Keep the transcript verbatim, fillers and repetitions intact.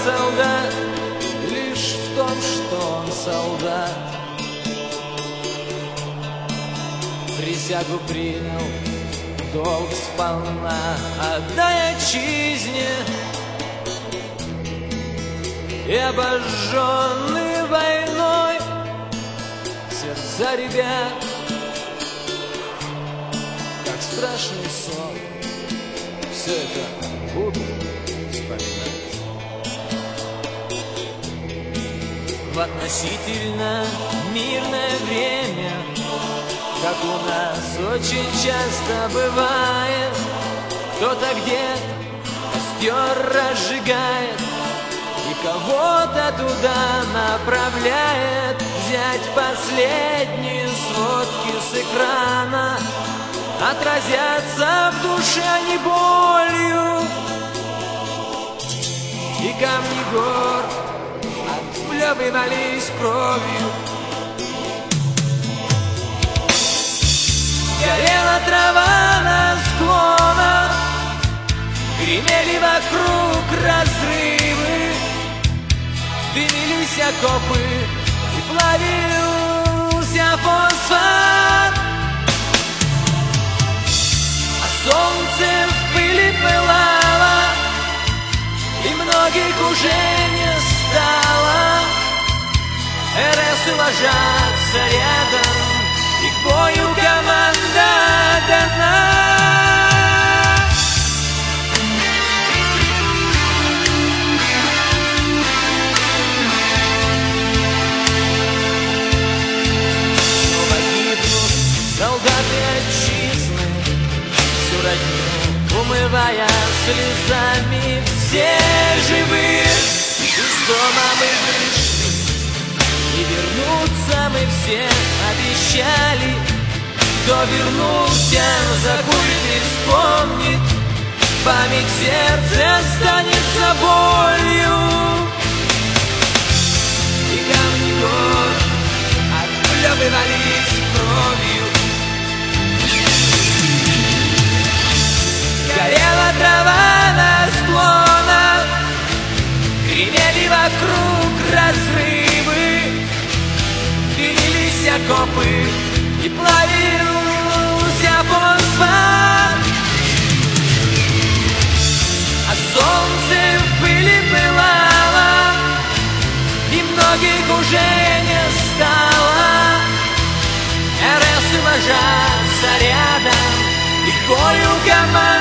солдат лишь в том, что он солдат. Присягу принял, долг сполна отдай отчизне, и обожженный войной сердца ребят, как страшный сон, все это буду вспоминать. В относительно мирное время, как у нас очень часто бывает, кто-то где-то костер разжигает и кого-то туда направляет. Взять последние сводки с экрана, отразятся в душе они болью, и камни гор отплевывались кровью. Горела трава на склонах, гремели вокруг разрывы, дымились окопы и плавился фосфор. А солнце в пыли пылало, и многих уже не стало. РСы ложатся рядом, и к бою команда дана. Снова гибнут солдаты отчизны, всю родню умывая слезами. Все живы, из дома мы вышли, и вернуться мы все обещали. Кто вернулся, закурит и вспомнит, память в сердце останется болью, и камни гор отплевывались кровью. Горела трава на склонах, гремели вокруг разрывы, дымились окопы и плавился фосфор. А солнце в пыли пылало, и многих уже не стало. РСы ложатся рядом, и к бою команд